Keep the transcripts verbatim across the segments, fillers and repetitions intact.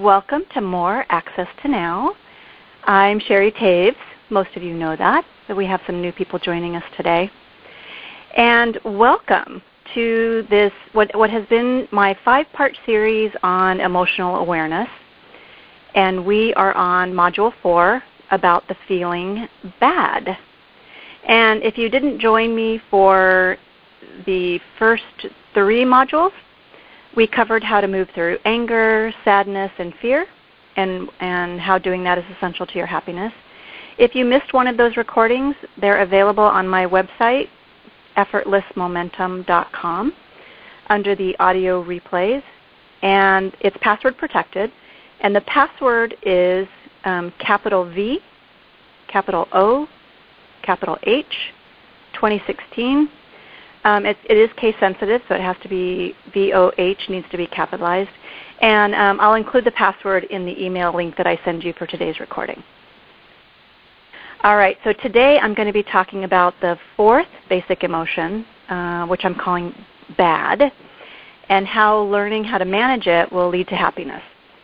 welcome to More Access to Now. I'm Sherry Taves. Most of you know that, but we have some new people joining us today. And welcome to this, what, what has been my five-part series on emotional awareness. And we are on Module four about the feeling bad. And if you didn't join me for the first three modules, we covered how to move through anger, sadness, and fear, and, and how doing that is essential to your happiness. If you missed one of those recordings, they're available on my website, effortless momentum dot com, under the audio replays, and it's password protected. And the password is um, capital V, capital O, capital H, twenty sixteen. Um, it, it is case sensitive, so it has to be V O H, needs to be capitalized. And um, I'll include the password in the email link that I send you for today's recording. All right, so today I'm going to be talking about the fourth basic emotion, uh, which I'm calling bad, and how learning how to manage it will lead to happiness.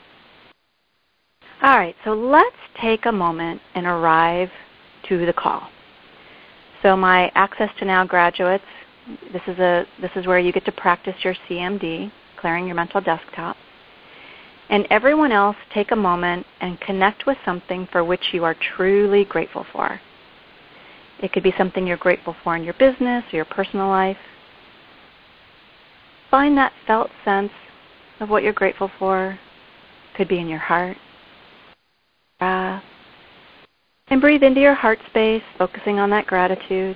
All right, so let's take a moment and arrive to the call. So my Access to Now graduates, This is a this is where you get to practice your C M D, clearing your mental desktop. And everyone else, take a moment and connect with something for which you are truly grateful for. It could be something you're grateful for in your business or your personal life. Find that felt sense of what you're grateful for. It could be in your heart. Breath. And breathe into your heart space, focusing on that gratitude.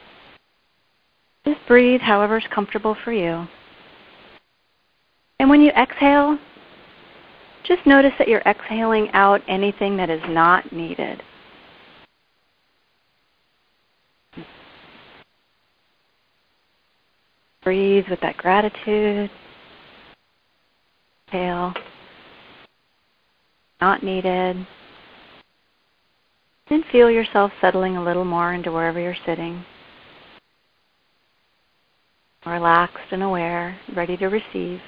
Just breathe however is comfortable for you. And when you exhale, just notice that you're exhaling out anything that is not needed. Breathe with that gratitude. Exhale. Not needed. And feel yourself settling a little more into wherever you're sitting. Relaxed and aware, ready to receive.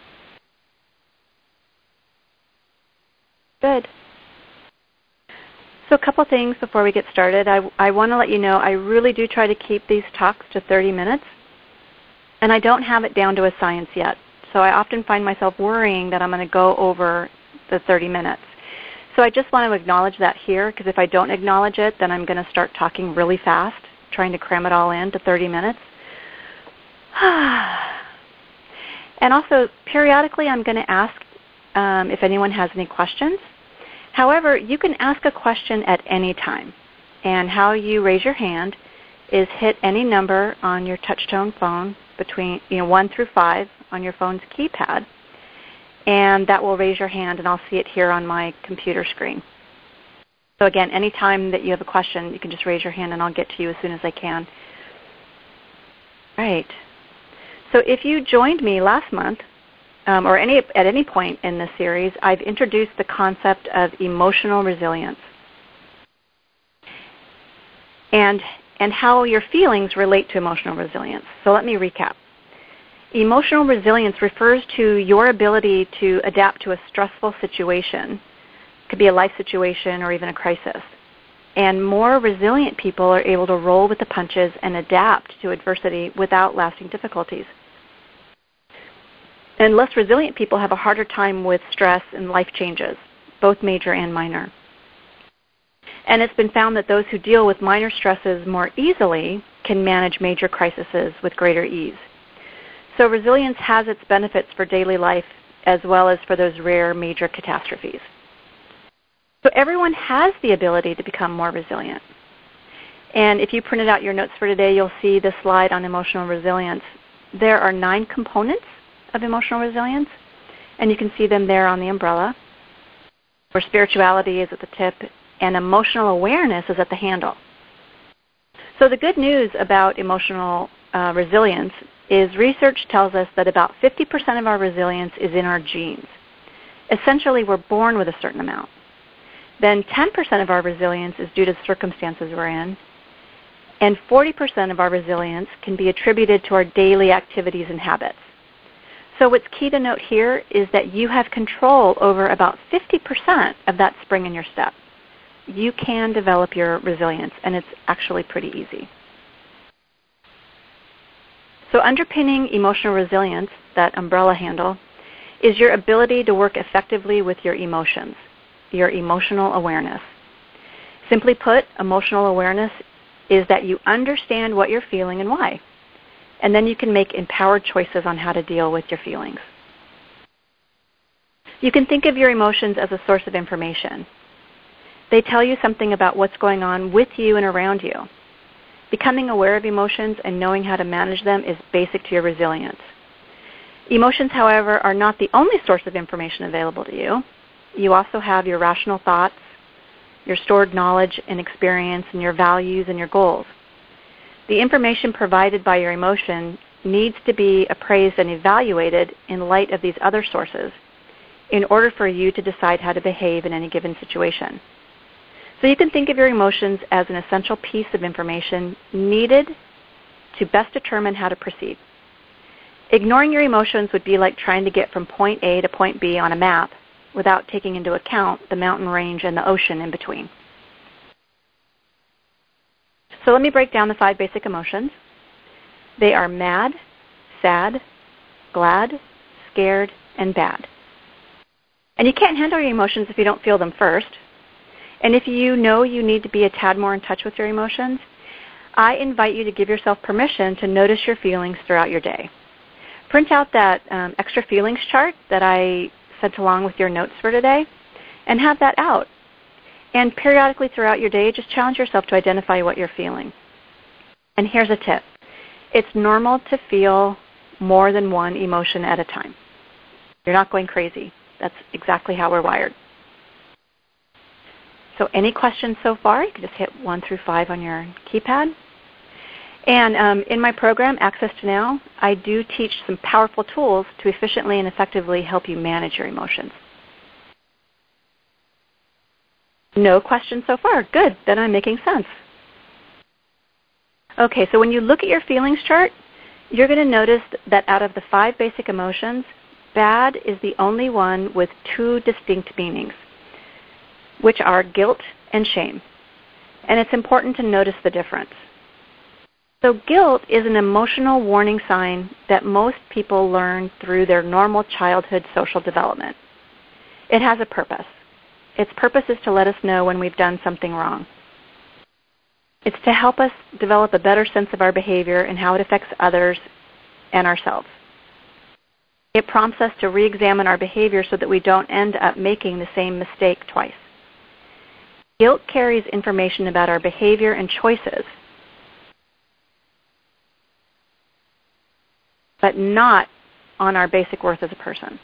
Good. So a couple things before we get started. I, I want to let you know I really do try to keep these talks to thirty minutes, and I don't have it down to a science yet. So I often find myself worrying that I'm going to go over the thirty minutes. So I just want to acknowledge that here, because if I don't acknowledge it, then I'm going to start talking really fast, trying to cram it all in to thirty minutes. And also, periodically I'm going to ask um, if anyone has any questions. However, you can ask a question at any time. And how you raise your hand is hit any number on your touch-tone phone between you know, one through five on your phone's keypad. And that will raise your hand, and I'll see it here on my computer screen. So again, any time that you have a question, you can just raise your hand, and I'll get to you as soon as I can. All right. So if you joined me last month, um, or any, at any point in this series, I've introduced the concept of emotional resilience and, and how your feelings relate to emotional resilience. So let me recap. Emotional resilience refers to your ability to adapt to a stressful situation. It could be a life situation or even a crisis. And more resilient people are able to roll with the punches and adapt to adversity without lasting difficulties. And less resilient people have a harder time with stress and life changes, both major and minor. And it's been found that those who deal with minor stresses more easily can manage major crises with greater ease. So resilience has its benefits for daily life as well as for those rare major catastrophes. So everyone has the ability to become more resilient. And if you printed out your notes for today, you'll see the slide on emotional resilience. There are nine components of emotional resilience, and you can see them there on the umbrella, where spirituality is at the tip and emotional awareness is at the handle. So the good news about emotional uh, resilience is research tells us that about fifty percent of our resilience is in our genes. Essentially, we're born with a certain amount. Then ten percent of our resilience is due to the circumstances we're in, and forty percent of our resilience can be attributed to our daily activities and habits. So what's key to note here is that you have control over about fifty percent of that spring in your step. You can develop your resilience, and it's actually pretty easy. So underpinning emotional resilience, that umbrella handle, is your ability to work effectively with your emotions, your emotional awareness. Simply put, emotional awareness is that you understand what you're feeling and why. And then you can make empowered choices on how to deal with your feelings. You can think of your emotions as a source of information. They tell you something about what's going on with you and around you. Becoming aware of emotions and knowing how to manage them is basic to your resilience. Emotions, however, are not the only source of information available to you. You also have your rational thoughts, your stored knowledge and experience, and your values and your goals. The information provided by your emotion needs to be appraised and evaluated in light of these other sources in order for you to decide how to behave in any given situation. So you can think of your emotions as an essential piece of information needed to best determine how to proceed. Ignoring your emotions would be like trying to get from point A to point B on a map without taking into account the mountain range and the ocean in between. So let me break down the five basic emotions. They are mad, sad, glad, scared, and bad. And you can't handle your emotions if you don't feel them first. And if you know you need to be a tad more in touch with your emotions, I invite you to give yourself permission to notice your feelings throughout your day. Print out that um, extra feelings chart that I sent along with your notes for today and have that out. And periodically throughout your day, just challenge yourself to identify what you're feeling. And here's a tip. It's normal to feel more than one emotion at a time. You're not going crazy. That's exactly how we're wired. So any questions so far? You can just hit one through five on your keypad. And um, in my program, Access to Now, I do teach some powerful tools to efficiently and effectively help you manage your emotions. No questions so far. Good. Then I'm making sense. Okay, so when you look at your feelings chart, you're going to notice that out of the five basic emotions, bad is the only one with two distinct meanings, which are guilt and shame. And it's important to notice the difference. So guilt is an emotional warning sign that most people learn through their normal childhood social development. It has a purpose. Its purpose is to let us know when we've done something wrong. It's to help us develop a better sense of our behavior and how it affects others and ourselves. It prompts us to re-examine our behavior so that we don't end up making the same mistake twice. Guilt carries information about our behavior and choices, but not on our basic worth as a person.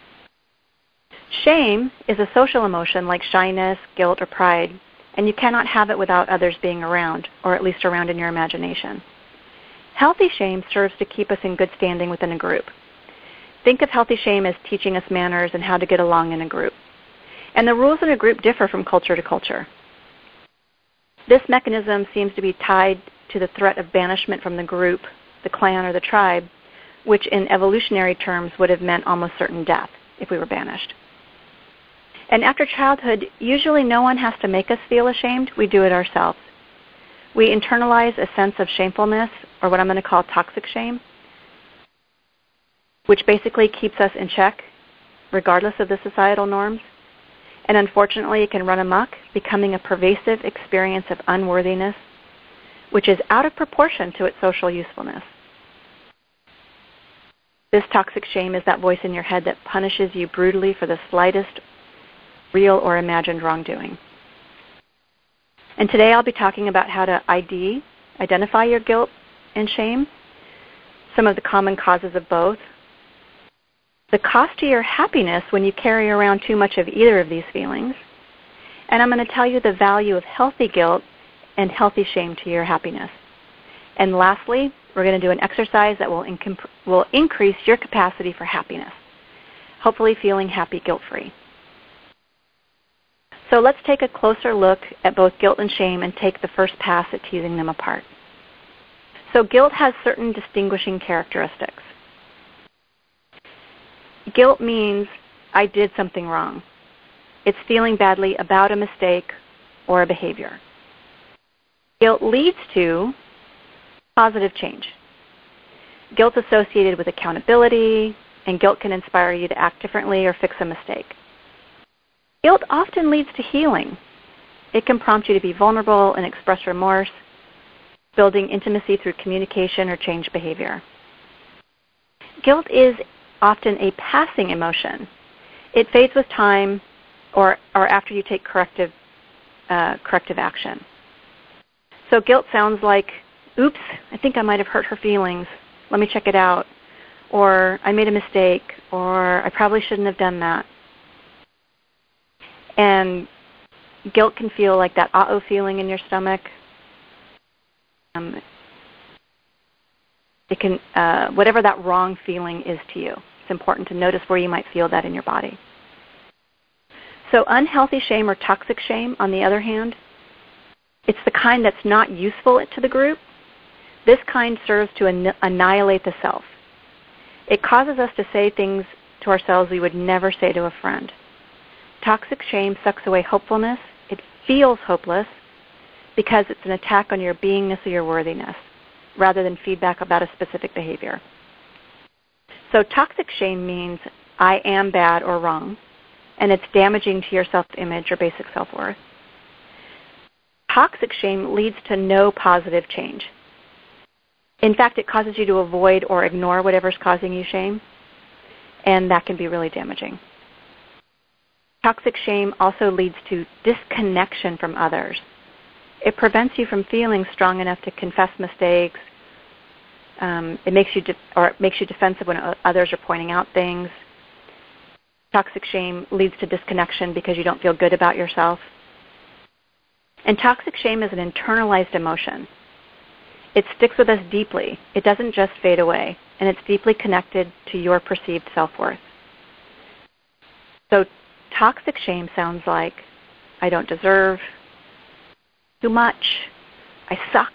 Shame is a social emotion like shyness, guilt, or pride, and you cannot have it without others being around, or at least around in your imagination. Healthy shame serves to keep us in good standing within a group. Think of healthy shame as teaching us manners and how to get along in a group. And the rules in a group differ from culture to culture. This mechanism seems to be tied to the threat of banishment from the group, the clan, or the tribe, which in evolutionary terms would have meant almost certain death if we were banished. And after childhood, usually no one has to make us feel ashamed. We do it ourselves. We internalize a sense of shamefulness, or what I'm going to call toxic shame, which basically keeps us in check regardless of the societal norms. And unfortunately, it can run amok, becoming a pervasive experience of unworthiness, which is out of proportion to its social usefulness. This toxic shame is that voice in your head that punishes you brutally for the slightest real or imagined wrongdoing. And today I'll be talking about how to I D, identify your guilt and shame, some of the common causes of both, the cost to your happiness when you carry around too much of either of these feelings, and I'm going to tell you the value of healthy guilt and healthy shame to your happiness. And lastly, we're going to do an exercise that will, inc- will increase your capacity for happiness, hopefully feeling happy guilt-free. So let's take a closer look at both guilt and shame and take the first pass at teasing them apart. So guilt has certain distinguishing characteristics. Guilt means I did something wrong. It's feeling badly about a mistake or a behavior. Guilt leads to positive change. Guilt is associated with accountability, and guilt can inspire you to act differently or fix a mistake. Guilt often leads to healing. It can prompt you to be vulnerable and express remorse, building intimacy through communication or change behavior. Guilt is often a passing emotion. It fades with time or, or after you take corrective, uh, corrective action. So guilt sounds like, oops, I think I might have hurt her feelings. Let me check it out. Or I made a mistake. Or I probably shouldn't have done that. And guilt can feel like that uh-oh feeling in your stomach. Um, it can, uh, whatever that wrong feeling is to you, it's important to notice where you might feel that in your body. So unhealthy shame or toxic shame, on the other hand, it's the kind that's not useful to the group. This kind serves to an- annihilate the self. It causes us to say things to ourselves we would never say to a friend. Toxic shame sucks away hopefulness. It feels hopeless because it's an attack on your beingness or your worthiness, rather than feedback about a specific behavior. So toxic shame means I am bad or wrong, and it's damaging to your self-image or basic self-worth. Toxic shame leads to no positive change. In fact, it causes you to avoid or ignore whatever's causing you shame, and that can be really damaging. Toxic shame also leads to disconnection from others. It prevents you from feeling strong enough to confess mistakes. Um, it makes you de- or it makes you defensive when others are pointing out things. Toxic shame leads to disconnection because you don't feel good about yourself. And toxic shame is an internalized emotion. It sticks with us deeply. It doesn't just fade away, and it's deeply connected to your perceived self-worth. So toxic shame sounds like, I don't deserve, too much, I suck,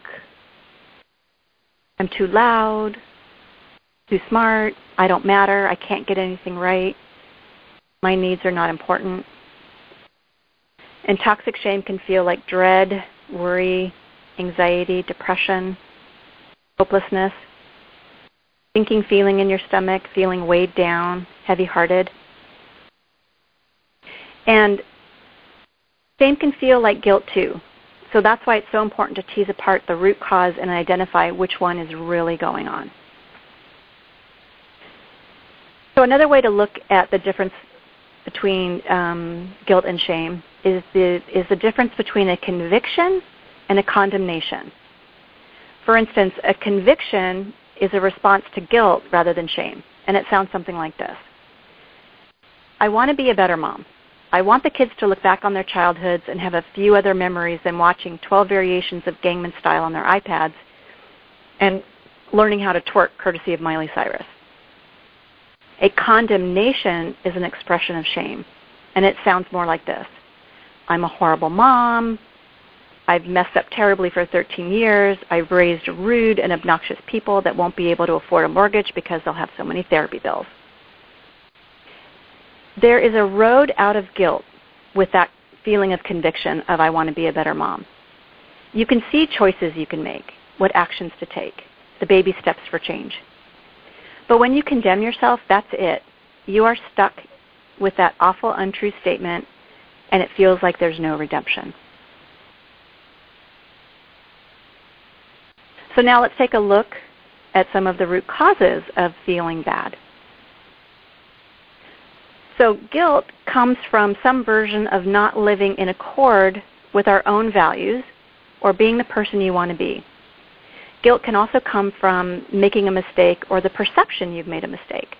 I'm too loud, too smart, I don't matter, I can't get anything right, my needs are not important. And toxic shame can feel like dread, worry, anxiety, depression, hopelessness, sinking feeling in your stomach, feeling weighed down, heavy-hearted. And shame can feel like guilt too. So that's why it's so important to tease apart the root cause and identify which one is really going on. So another way to look at the difference between um, guilt and shame is the, is the difference between a conviction and a condemnation. For instance, a conviction is a response to guilt rather than shame, and it sounds something like this. I want to be a better mom. I want the kids to look back on their childhoods and have a few other memories than watching twelve variations of Gangnam Style on their iPads and learning how to twerk courtesy of Miley Cyrus. A condemnation is an expression of shame, and it sounds more like this. I'm a horrible mom. I've messed up terribly for thirteen years. I've raised rude and obnoxious people that won't be able to afford a mortgage because they'll have so many therapy bills. There is a road out of guilt with that feeling of conviction of I want to be a better mom. You can see choices you can make, what actions to take, the baby steps for change. But when you condemn yourself, that's it. You are stuck with that awful, untrue statement, and it feels like there's no redemption. So now let's take a look at some of the root causes of feeling bad. So guilt comes from some version of not living in accord with our own values or being the person you want to be. Guilt can also come from making a mistake or the perception you've made a mistake.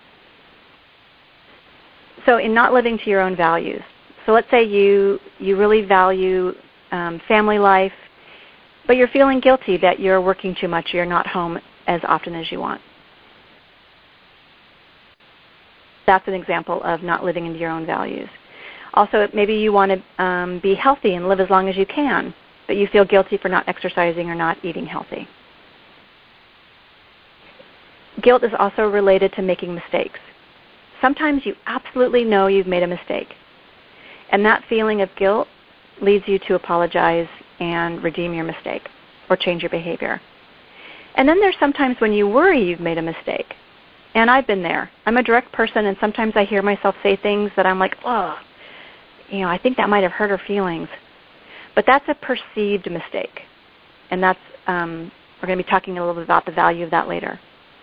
So in not living to your own values. So let's say you, you really value um, family life, but you're feeling guilty that you're working too much, you're not home as often as you want. That's an example of not living into your own values. Also, maybe you want to um, be healthy and live as long as you can, but you feel guilty for not exercising or not eating healthy. Guilt is also related to making mistakes. sometimes you absolutely know you've made a mistake. And that feeling of guilt leads you to apologize and redeem your mistake or change your behavior. And then there's sometimes when you worry you've made a mistake. And I've been there. I'm a direct person, and sometimes I hear myself say things that I'm like, oh, you know, I think that might have hurt her feelings. But that's a perceived mistake. And that's, um, we're going to be talking a little bit about the value of that later.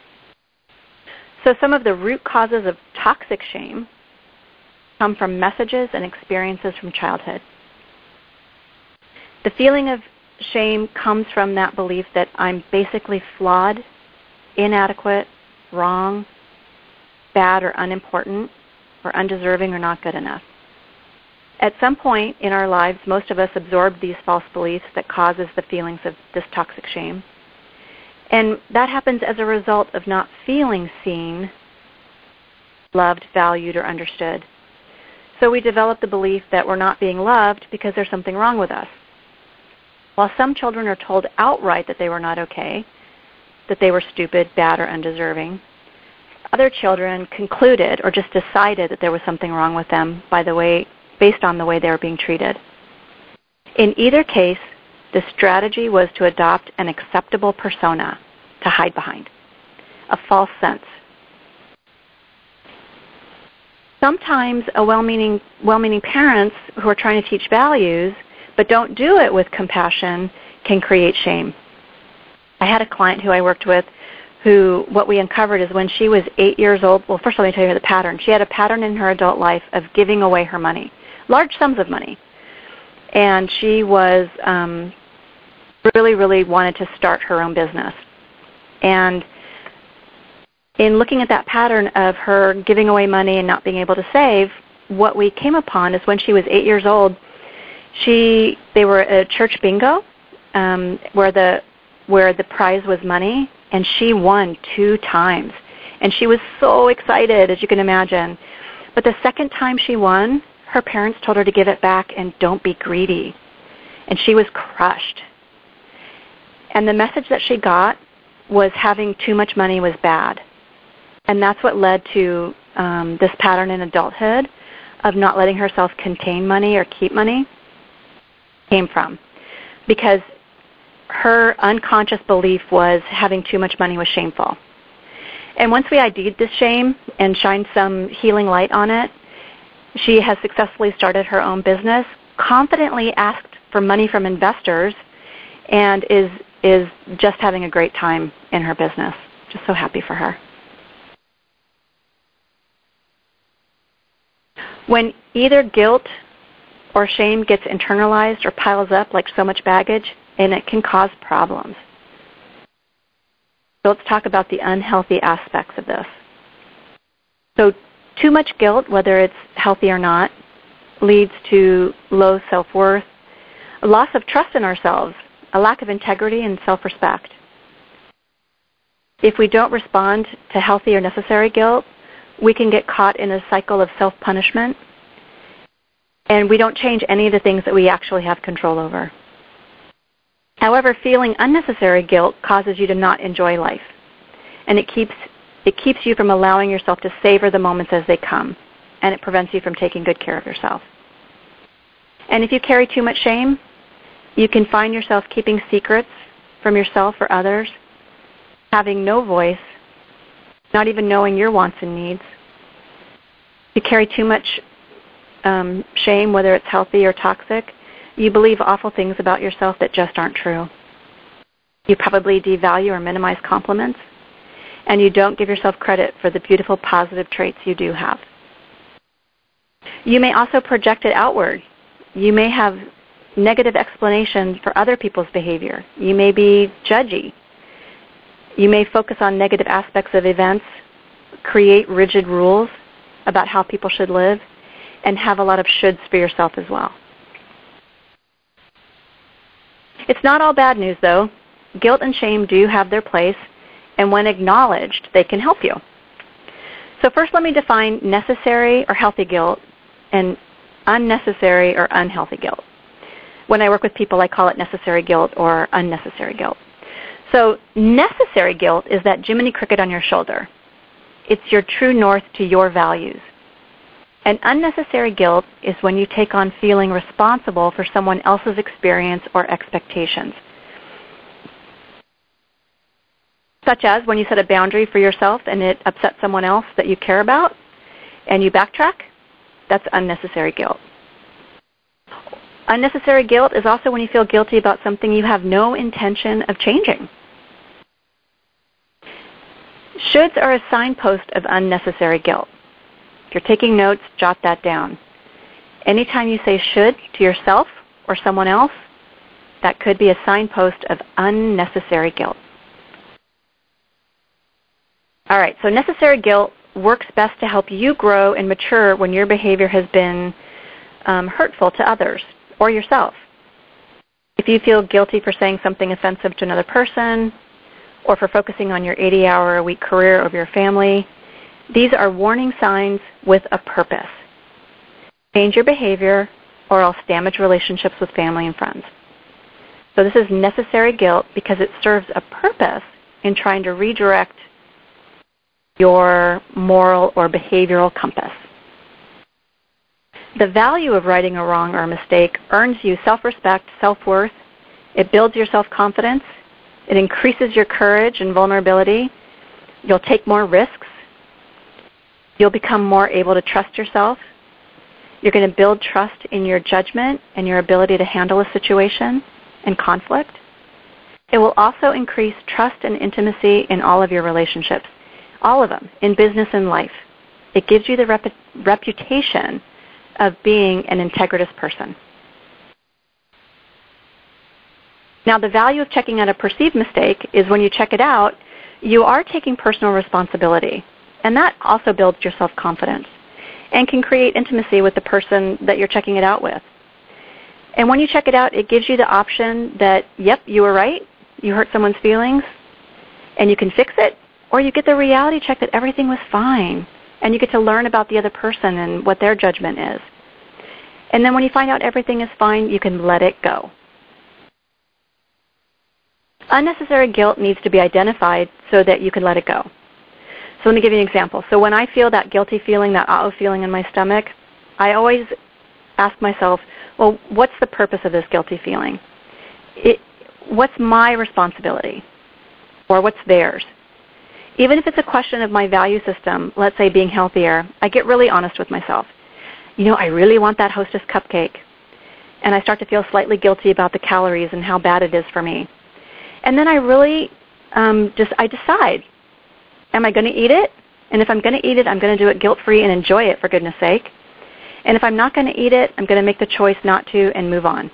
So some of the root causes of toxic shame come from messages and experiences from childhood. The feeling of shame comes from that belief that I'm basically flawed, inadequate, wrong, bad or unimportant, or undeserving or not good enough. At some point in our lives, most of us absorb these false beliefs that causes the feelings of this toxic shame. And that happens as a result of not feeling seen, loved, valued, or understood. So we develop the belief that we're not being loved because there's something wrong with us. While some children are told outright that they were not okay, that they were stupid, bad, or undeserving, other children concluded or just decided that there was something wrong with them by the way, based on the way they were being treated. In either case, the strategy was to adopt an acceptable persona to hide behind, a false sense. Sometimes a well-meaning, well-meaning parents who are trying to teach values but don't do it with compassion can create shame. I had a client who I worked with who, what we uncovered is when she was eight years old, well, first let me tell you the pattern. She had a pattern in her adult life of giving away her money, large sums of money. And she was um, really, really wanted to start her own business. And in looking at that pattern of her giving away money and not being able to save, what we came upon is when she was eight years old, she they were at a church bingo um, where the where the prize was money, and she won two times. And she was so excited, as you can imagine. But the second time she won, her parents told her to give it back and don't be greedy. And she was crushed. And the message that she got was having too much money was bad. And that's what led to um, this pattern in adulthood of not letting herself contain money or keep money came from. Because her unconscious belief was having too much money was shameful. And once we ID'd this shame and shined some healing light on it, she has successfully started her own business, confidently asked for money from investors, and is is just having a great time in her business. Just so happy for her. When either guilt or shame gets internalized or piles up like so much baggage, and it can cause problems. So let's talk about the unhealthy aspects of this. So too much guilt, whether it's healthy or not, leads to low self-worth, a loss of trust in ourselves, a lack of integrity and self-respect. If we don't respond to healthy or necessary guilt, we can get caught in a cycle of self-punishment, and we don't change any of the things that we actually have control over. However, feeling unnecessary guilt causes you to not enjoy life, and it keeps it keeps you from allowing yourself to savor the moments as they come, and it prevents you from taking good care of yourself. And if you carry too much shame, you can find yourself keeping secrets from yourself or others, having no voice, not even knowing your wants and needs. If you carry too much um, shame, whether it's healthy or toxic, you believe awful things about yourself that just aren't true. You probably devalue or minimize compliments, and you don't give yourself credit for the beautiful positive traits you do have. You may also project it outward. You may have negative explanations for other people's behavior. You may be judgy. You may focus on negative aspects of events, create rigid rules about how people should live, and have a lot of shoulds for yourself as well. It's not all bad news, though. Guilt and shame do have their place, and when acknowledged, they can help you. So first, let me define necessary or healthy guilt and unnecessary or unhealthy guilt. When I work with people, I call it necessary guilt or unnecessary guilt. So necessary guilt is that Jiminy Cricket on your shoulder. it's your true north to your values. And unnecessary guilt is when you take on feeling responsible for someone else's experience or expectations. Such as when you set a boundary for yourself and it upsets someone else that you care about and you backtrack, that's unnecessary guilt. Unnecessary guilt is also when you feel guilty about something you have no intention of changing. Shoulds are a signpost of unnecessary guilt. If you're taking notes, jot that down. Anytime you say should to yourself or someone else, that could be a signpost of unnecessary guilt. All right, so necessary guilt works best to help you grow and mature when your behavior has been um, hurtful to others or yourself. If you feel guilty for saying something offensive to another person or for focusing on your eighty-hour-a-week career over your family, these are warning signs with a purpose. Change your behavior or else damage relationships with family and friends. So this is necessary guilt because it serves a purpose in trying to redirect your moral or behavioral compass. The value of righting a wrong or a mistake earns you self-respect, self-worth. It builds your self-confidence. It increases your courage and vulnerability. You'll take more risks. You'll become more able to trust yourself. You're going to build trust in your judgment and your ability to handle a situation and conflict. It will also increase trust and intimacy in all of your relationships, all of them, in business and life. It gives you the rep- reputation of being an integritous person. Now, the value of checking out a perceived mistake is when you check it out, you are taking personal responsibility, and that also builds your self-confidence and can create intimacy with the person that you're checking it out with. And when you check it out, it gives you the option that, yep, you were right, you hurt someone's feelings, and you can fix it, or you get the reality check that everything was fine, and you get to learn about the other person and what their judgment is. And then when you find out everything is fine, you can let it go. Unnecessary guilt needs to be identified so that you can let it go. So let me give you an example. So when I feel that guilty feeling, that uh-oh feeling in my stomach, I always ask myself, well, what's the purpose of this guilty feeling? It, what's my responsibility? Or what's theirs? Even if it's a question of my value system, let's say being healthier, I get really honest with myself. You know, I really want that Hostess cupcake. And I start to feel slightly guilty about the calories and how bad it is for me. And then I really um, just, I decide, am I going to eat it? And if I'm going to eat it, I'm going to do it guilt-free and enjoy it, for goodness sake. And if I'm not going to eat it, I'm going to make the choice not to and move on.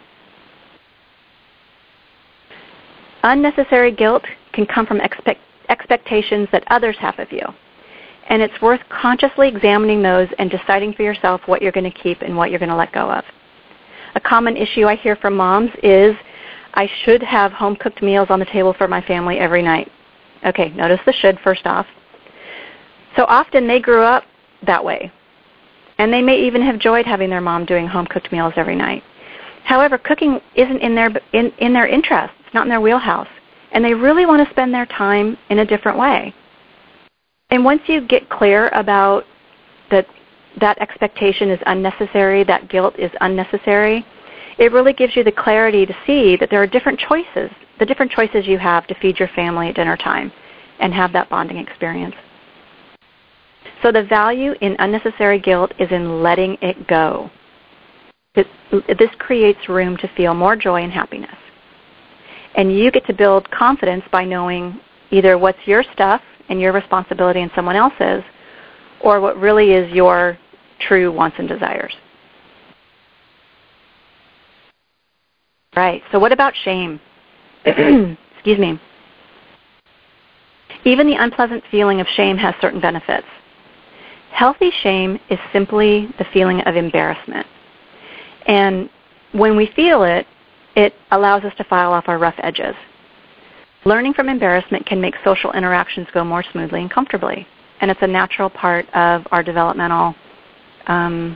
Unnecessary guilt can come from expect, expectations that others have of you. And it's worth consciously examining those and deciding for yourself what you're going to keep and what you're going to let go of. A common issue I hear from moms is, I should have home-cooked meals on the table for my family every night. Okay, notice the should first off. So often they grew up that way. And they may even have enjoyed having their mom doing home-cooked meals every night. However, cooking isn't in their, in, in their interest. It's not in their wheelhouse. And they really want to spend their time in a different way. And once you get clear about that that expectation is unnecessary, that guilt is unnecessary, it really gives you the clarity to see that there are different choices, the different choices you have to feed your family at dinner time and have that bonding experience. So the value in unnecessary guilt is in letting it go. It, this creates room to feel more joy and happiness. And you get to build confidence by knowing either what's your stuff and your responsibility and someone else's, or what really is your true wants and desires. Right, so what about shame? Excuse me. Even the unpleasant feeling of shame has certain benefits. Healthy shame is simply the feeling of embarrassment. And when we feel it, it allows us to file off our rough edges. Learning from embarrassment can make social interactions go more smoothly and comfortably. And it's a natural part of our developmental um,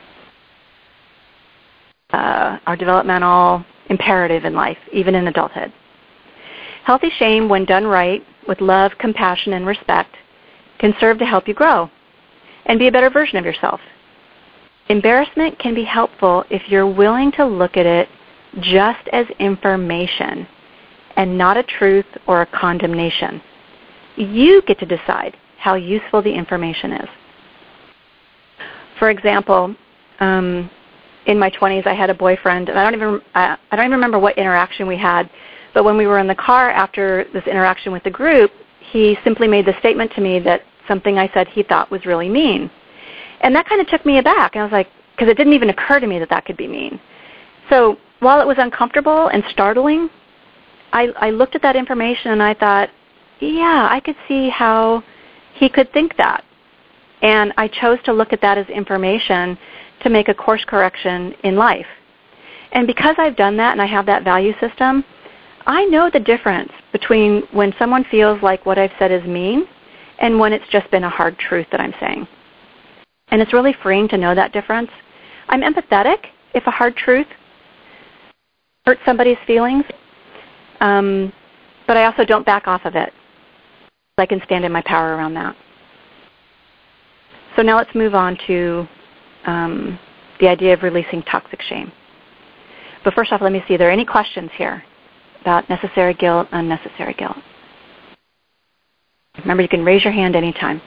uh, our developmental imperative in life, even in adulthood. Healthy shame, when done right, with love, compassion, and respect, can serve to help you grow and be a better version of yourself. Embarrassment can be helpful if you're willing to look at it just as information and not a truth or a condemnation. You get to decide how useful the information is. For example, um, in my twenties, I had a boyfriend, and I don't even I, I don't even remember what interaction we had, but when we were in the car after this interaction with the group, he simply made the statement to me that something I said he thought was really mean. And that kind of took me aback. And I was like, because it didn't even occur to me that that could be mean. So while it was uncomfortable and startling, I, I looked at that information and I thought, yeah, I could see how he could think that. And I chose to look at that as information to make a course correction in life. And because I've done that and I have that value system, I know the difference between when someone feels like what I've said is mean and when it's just been a hard truth that I'm saying. And it's really freeing to know that difference. I'm empathetic if a hard truth hurts somebody's feelings, um, but I also don't back off of it. I can stand in my power around that. So now let's move on to um, the idea of releasing toxic shame. But first off, let me see, are there any questions here about necessary guilt, unnecessary guilt? Remember, you can raise your hand anytime.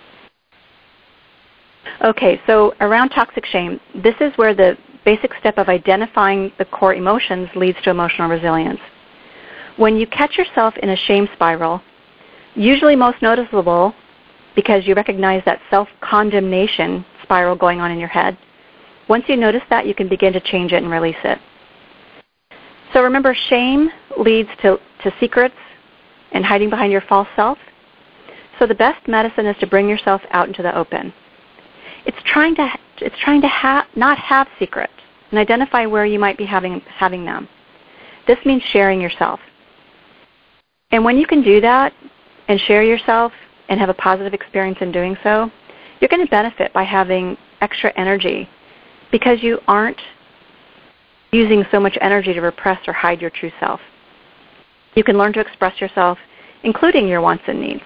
Okay, so around toxic shame, this is where the basic step of identifying the core emotions leads to emotional resilience. When you catch yourself in a shame spiral, usually most noticeable because you recognize that self-condemnation spiral going on in your head, once you notice that, you can begin to change it and release it. So remember, shame leads to, to secrets and hiding behind your false self. So the best medicine is to bring yourself out into the open. It's trying to it's trying to ha- not have secrets and identify where you might be having having them. This means sharing yourself. And when you can do that and share yourself and have a positive experience in doing so, you're going to benefit by having extra energy because you aren't using so much energy to repress or hide your true self. You can learn to express yourself, including your wants and needs.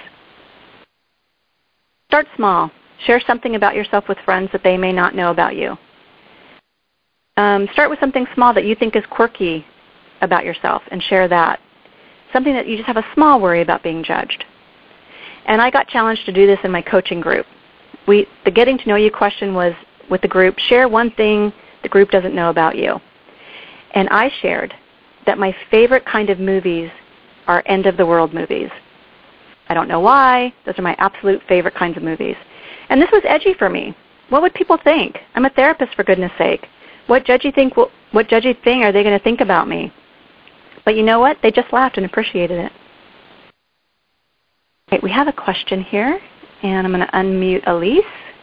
Start small. Share something about yourself with friends that they may not know about you. Um, start with something small that you think is quirky about yourself and share that. Something that you just have a small worry about being judged. And I got challenged to do this in my coaching group. We, the getting to know you question was with the group, share one thing the group doesn't know about you. And I shared that my favorite kind of movies are end-of-the-world movies. I don't know why. Those are my absolute favorite kinds of movies. And this was edgy for me. What would people think? I'm a therapist, for goodness sake. What judgy think? What judgy thing are they going to think about me? But you know what? They just laughed and appreciated it. Okay, we have a question here, and I'm going to unmute Elise.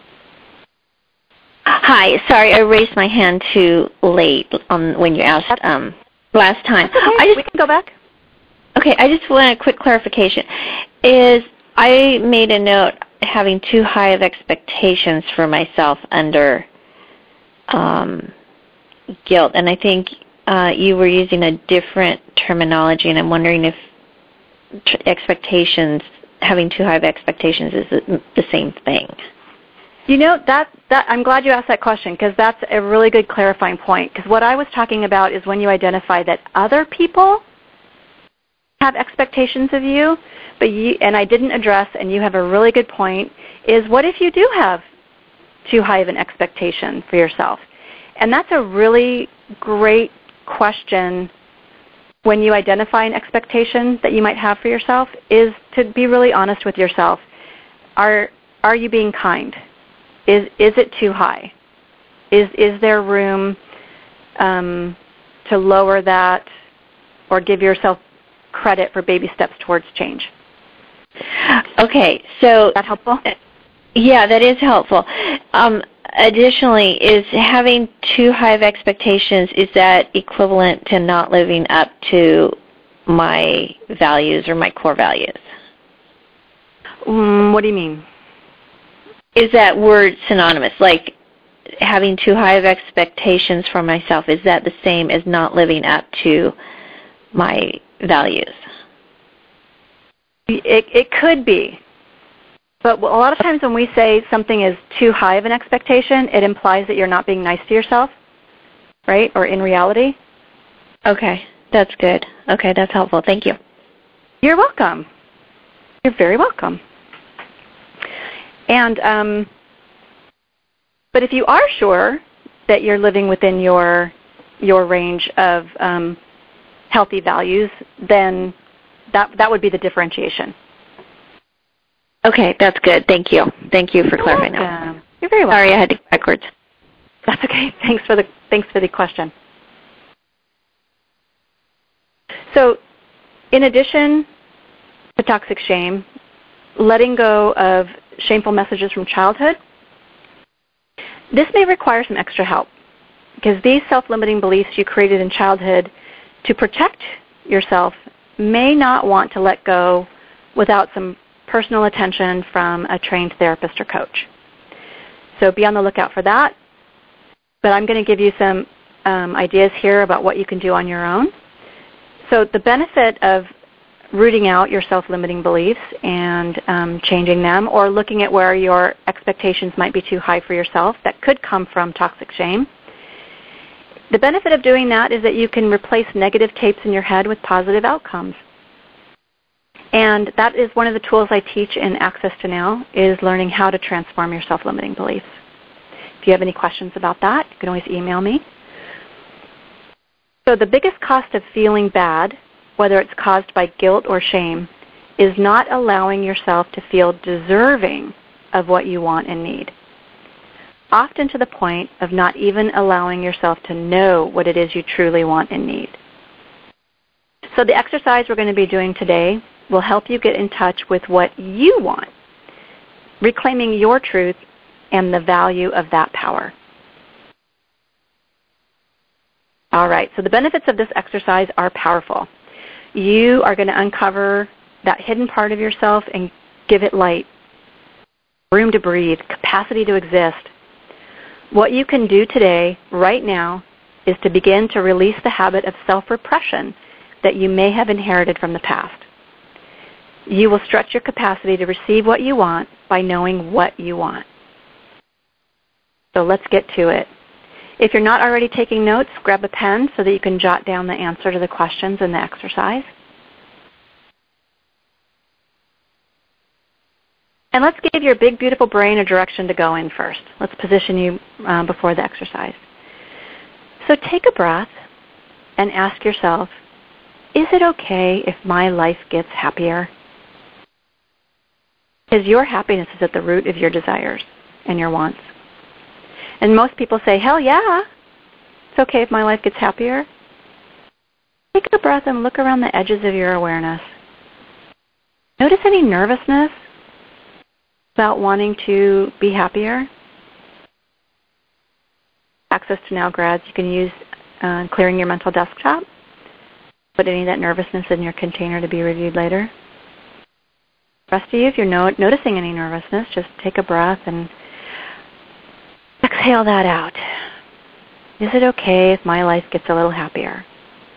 Hi. Sorry, I raised my hand too late um, when you asked um, last time. That's okay. I just, we can go back. Okay, I just want a quick clarification. Is I made a note having too high of expectations for myself under um, guilt, and I think uh, you were using a different terminology, and I'm wondering if t- expectations, having too high of expectations is the, the same thing. You know, that, that I'm glad you asked that question because that's a really good clarifying point. Because what I was talking about is when you identify that other people have expectations of you, but you, and I didn't address, and you have a really good point, is what if you do have too high of an expectation for yourself? And that's a really great question when you identify an expectation that you might have for yourself, is to be really honest with yourself. Are are you being kind? Is is it too high? Is is there room um, to lower that or give yourself credit for baby steps towards change? Okay, so... Is that helpful? Yeah, that is helpful. Um, additionally, is having too high of expectations, is that equivalent to not living up to my values or my core values? Um, what do you mean? Is that word synonymous? Like having too high of expectations for myself, is that the same as not living up to my values? It, it could be. But a lot of times when we say something is too high of an expectation, it implies that you're not being nice to yourself, right, or in reality. Okay, that's good. Okay, that's helpful. Thank you. You're welcome. You're very welcome. And um, but if you are sure that you're living within your your range of um, healthy values, then that that would be the differentiation. Okay, that's good. Thank you. Thank you for You're clarifying welcome. that. You're very welcome. Sorry, I had to go backwards. That's okay. Thanks for the thanks for the question. So, in addition to toxic shame, letting go of shameful messages from childhood, this may require some extra help because these self-limiting beliefs you created in childhood to protect yourself may not want to let go without some personal attention from a trained therapist or coach. So be on the lookout for that. But I'm going to give you some um, ideas here about what you can do on your own. So the benefit of rooting out your self-limiting beliefs and um, changing them, or looking at where your expectations might be too high for yourself that could come from toxic shame. The benefit of doing that is that you can replace negative tapes in your head with positive outcomes. And that is one of the tools I teach in Access to Now, is learning how to transform your self-limiting beliefs. If you have any questions about that, you can always email me. So the biggest cost of feeling bad, whether it's caused by guilt or shame, is not allowing yourself to feel deserving of what you want and need, often to the point of not even allowing yourself to know what it is you truly want and need. So the exercise we're going to be doing today will help you get in touch with what you want, reclaiming your truth and the value of that power. All right, so the benefits of this exercise are powerful. You are going to uncover that hidden part of yourself and give it light, room to breathe, capacity to exist. What you can do today, right now, is to begin to release the habit of self-repression that you may have inherited from the past. You will stretch your capacity to receive what you want by knowing what you want. So let's get to it. If you're not already taking notes, grab a pen so that you can jot down the answer to the questions in the exercise. And let's give your big, beautiful brain a direction to go in first. Let's position you uh, before the exercise. So take a breath and ask yourself, is it okay if my life gets happier? Because your happiness is at the root of your desires and your wants. And most people say, hell yeah, it's okay if my life gets happier. Take a breath and look around the edges of your awareness. Notice any nervousness about wanting to be happier? Access to Now grads, you can use uh, clearing your mental desktop. Put any of that nervousness in your container to be reviewed later. The rest of you, if you're no- noticing any nervousness, just take a breath and exhale that out. Is it okay if my life gets a little happier?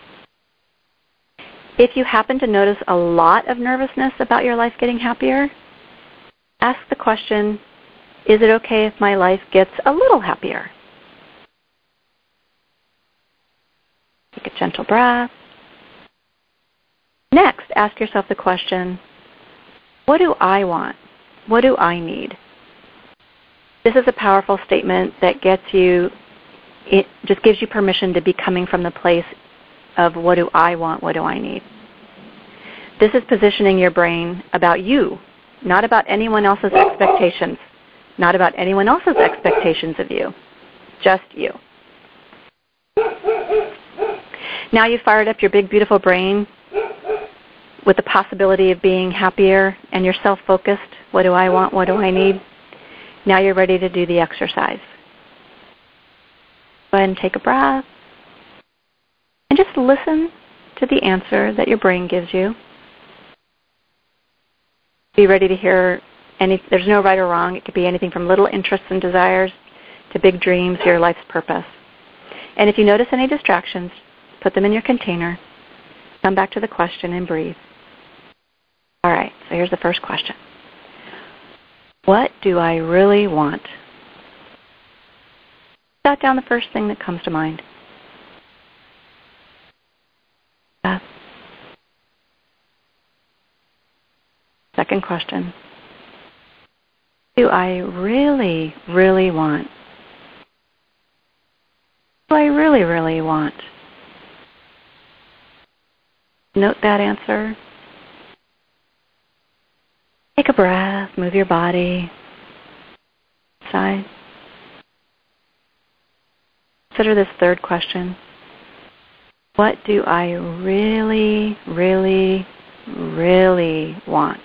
If you happen to notice a lot of nervousness about your life getting happier, ask the question, is it okay if my life gets a little happier? Take a gentle breath. Next, ask yourself the question, what do I want? What do I need? This is a powerful statement that gets you, it just gives you permission to be coming from the place of what do I want, what do I need? This is positioning your brain about you, not about anyone else's expectations, not about anyone else's expectations of you, just you. Now you've fired up your big, beautiful brain with the possibility of being happier, and you're self-focused. What do I want? What do I need? Now you're ready to do the exercise. Go ahead and take a breath. And just listen to the answer that your brain gives you. Be ready to hear any, there's no right or wrong. It could be anything from little interests and desires to big dreams, your life's purpose. And if you notice any distractions, put them in your container. Come back to the question and breathe. All right, so here's the first question. What do I really want? Jot down the first thing that comes to mind. Beth. Second question. What do I really, really want? What do I really, really want? Note that answer. Take a breath, move your body. Side. Consider this third question. What do I really, really, really want?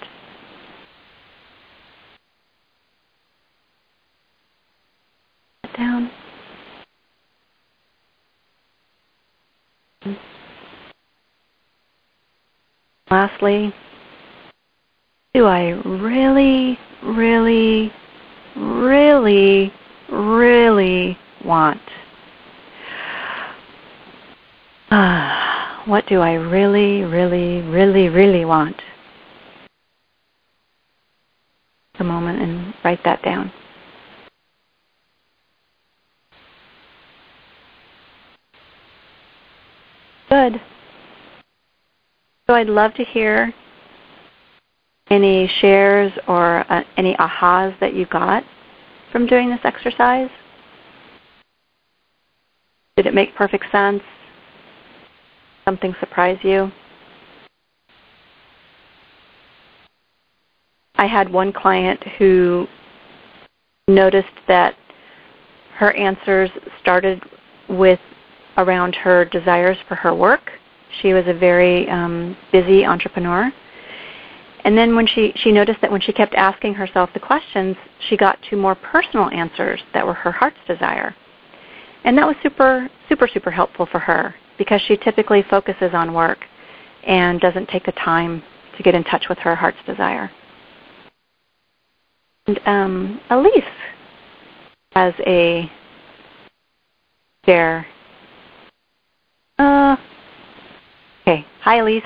Put down. Lastly, do I really, really, really, really want? Ah, what do I really, really, really, really want? Take a moment and write that down. Good. So I'd love to hear any shares or uh, any ahas that you got from doing this exercise. Did it make perfect sense? Something surprise you? I had one client who noticed that her answers started with around her desires for her work. She was a very um, busy entrepreneur. And then when she, she noticed that when she kept asking herself the questions, she got to more personal answers that were her heart's desire. And that was super, super, super helpful for her because she typically focuses on work and doesn't take the time to get in touch with her heart's desire. And um, Elise has a share. Uh, okay. Hi, Elise.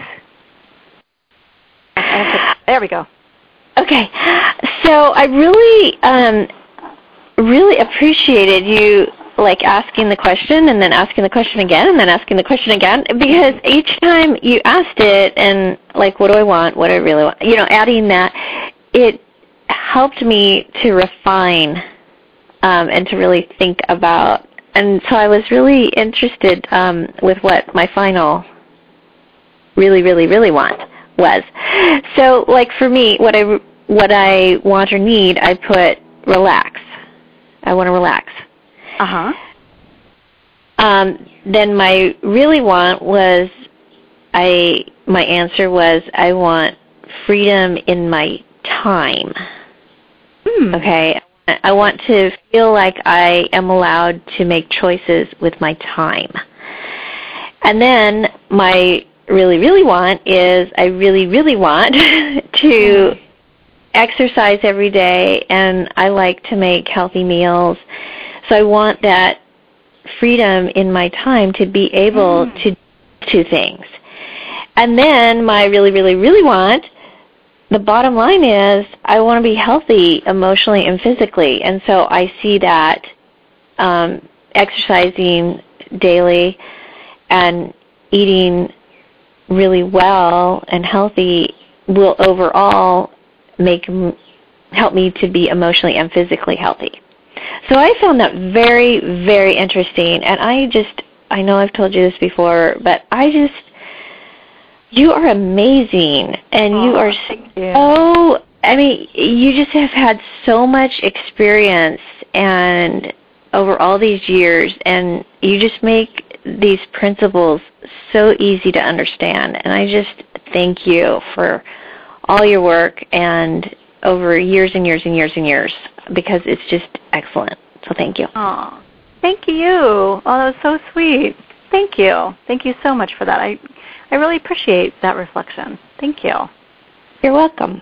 There we go. Okay. So I really, um, really appreciated you like asking the question and then asking the question again and then asking the question again, because each time you asked it and like, what do I want? What do I really want? You know, adding that, it helped me to refine um, and to really think about. And so I was really interested um, with what my final really, really, really want was. So like for me, what I, what I want or need, I put relax. I want to relax. Uh-huh. Um, then my really want was, I my answer was, I want freedom in my time. Hmm. Okay? I want to feel like I am allowed to make choices with my time. And then my really, really want is, I really, really want to exercise every day, and I like to make healthy meals. So I want that freedom in my time to be able mm. to do things. And then my really, really, really want, the bottom line is I want to be healthy emotionally and physically. And so I see that um, exercising daily and eating really well and healthy will overall make help me to be emotionally and physically healthy. So I found that very, very interesting, and I just, I know I've told you this before, but I just, you are amazing, and oh, you are so, I mean, you just have had so much experience and over all these years, and you just make these principles so easy to understand, and I just thank you for all your work and over years and years and years and years, because it's just excellent. So thank you. Oh, thank you. Oh, that was so sweet. Thank you. Thank you so much for that. I, I really appreciate that reflection. Thank you. You're welcome.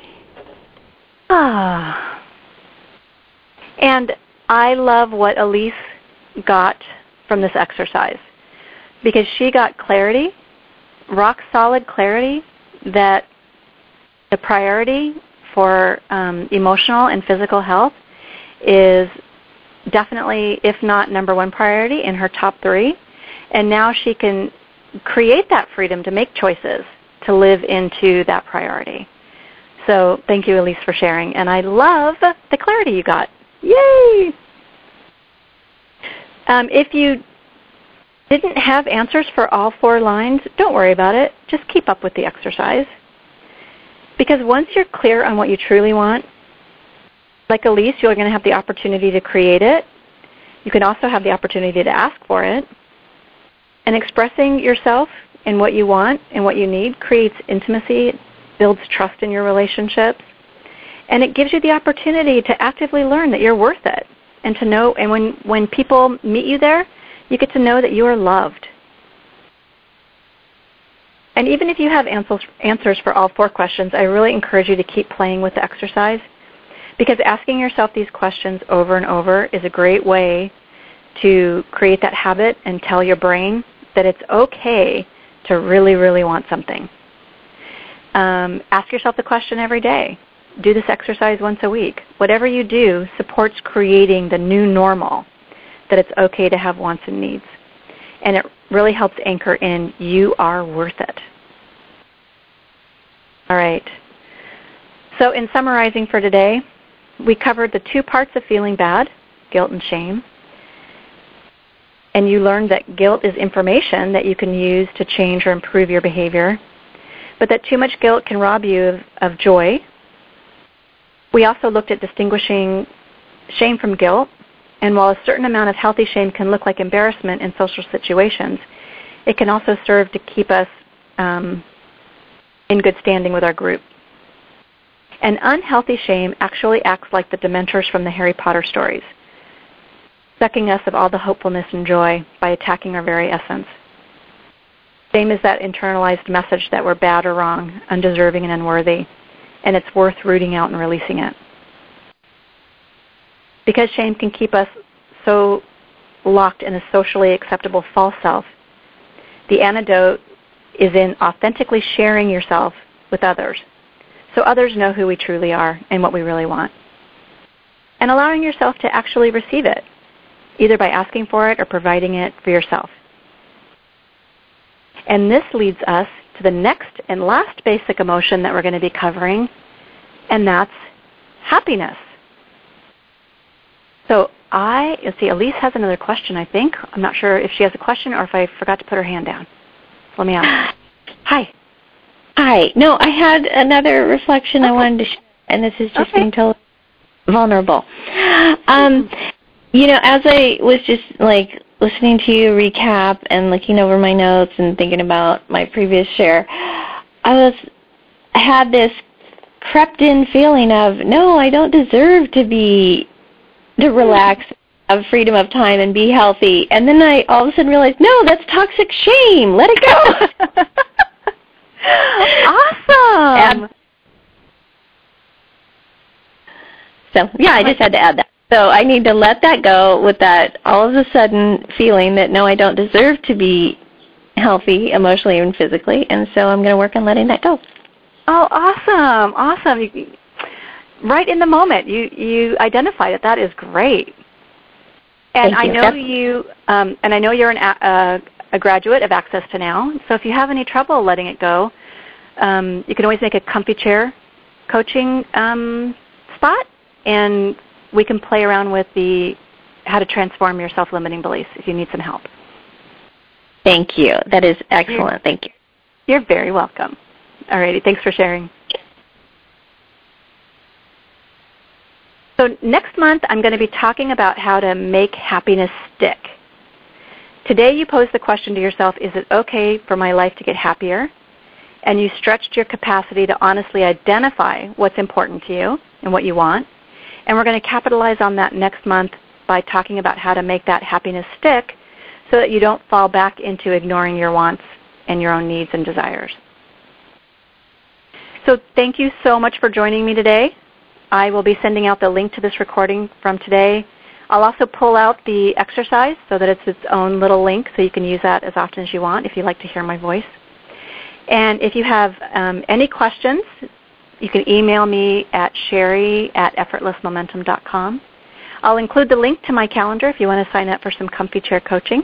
Ah. And I love what Elise got from this exercise, because she got clarity, rock solid clarity, that the priority for um, emotional and physical health is definitely, if not number one priority, in her top three. And now she can create that freedom to make choices to live into that priority. So thank you, Elise, for sharing. And I love the clarity you got. Yay! Um, if you didn't have answers for all four lines, don't worry about it. Just keep up with the exercise. Because once you're clear on what you truly want, like Elise, you're going to have the opportunity to create it. You can also have the opportunity to ask for it. And expressing yourself and what you want and what you need creates intimacy, it builds trust in your relationships, and it gives you the opportunity to actively learn that you're worth it, and to know, and when, when people meet you there, you get to know that you are loved. And even if you have answers, answers for all four questions, I really encourage you to keep playing with the exercise, because asking yourself these questions over and over is a great way to create that habit and tell your brain that it's okay to really, really want something. Um, ask yourself the question every day. Do this exercise once a week. Whatever you do supports creating the new normal, that it's okay to have wants and needs. And it really helps anchor in, you are worth it. All right. So in summarizing for today, we covered the two parts of feeling bad, guilt and shame. And you learned that guilt is information that you can use to change or improve your behavior, but that too much guilt can rob you of, of joy. We also looked at distinguishing shame from guilt, and while a certain amount of healthy shame can look like embarrassment in social situations, it can also serve to keep us um, in good standing with our group. And unhealthy shame actually acts like the Dementors from the Harry Potter stories, sucking us of all the hopefulness and joy by attacking our very essence. Shame is that internalized message that we're bad or wrong, undeserving and unworthy, and it's worth rooting out and releasing it. Because shame can keep us so locked in a socially acceptable false self, the antidote is in authentically sharing yourself with others, so others know who we truly are and what we really want, and allowing yourself to actually receive it, either by asking for it or providing it for yourself. And this leads us to the next and last basic emotion that we're going to be covering, and that's happiness. So I, let's see, Elise has another question, I think. I'm not sure if she has a question or if I forgot to put her hand down. Let me ask. Hi. Hi. No, I had another reflection okay. I wanted to share, and this is just okay. being totally vulnerable. Um, you know, as I was just, like, listening to you recap and looking over my notes and thinking about my previous share, I was I had this crept-in feeling of, no, I don't deserve to be, to relax, have freedom of time and be healthy. And then I all of a sudden realized, no, that's toxic shame. Let it go. Awesome. And so, yeah, I just had to add that. So I need to let that go with that all of a sudden feeling that, no, I don't deserve to be healthy emotionally and physically, and so I'm going to work on letting that go. Oh, awesome. Awesome. You, right in the moment, you, you identified it. That is great. And Thank I you. know That's you, um, and I know you're an, uh, a graduate of Access to Now, so if you have any trouble letting it go, um, you can always make a comfy chair coaching um, spot, and we can play around with the how to transform your self-limiting beliefs if you need some help. Thank you. That is excellent. You're, Thank you. You're very welcome. All righty. Thanks for sharing. So next month, I'm going to be talking about how to make happiness stick. Today, you posed the question to yourself, is it okay for my life to get happier? And you stretched your capacity to honestly identify what's important to you and what you want. And we're going to capitalize on that next month by talking about how to make that happiness stick so that you don't fall back into ignoring your wants and your own needs and desires. So thank you so much for joining me today. I will be sending out the link to this recording from today. I'll also pull out the exercise so that it's its own little link, so you can use that as often as you want if you like to hear my voice. And if you have um, any questions, You can email me at sherry at effortless momentum dot com. I'll include the link to my calendar if you want to sign up for some comfy chair coaching.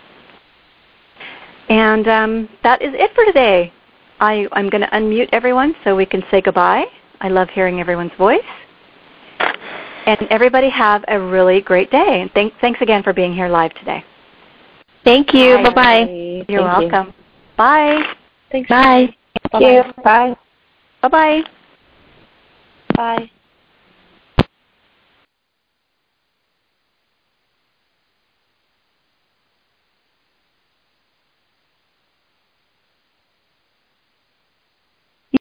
And um, that is it for today. I, I'm going to unmute everyone so we can say goodbye. I love hearing everyone's voice. And everybody have a really great day. And thank, thanks again for being here live today. Thank you. Bye. Bye-bye. You're Thank welcome. You. Bye. Thanks. Bye. Thank you. Bye. Bye-bye. Bye.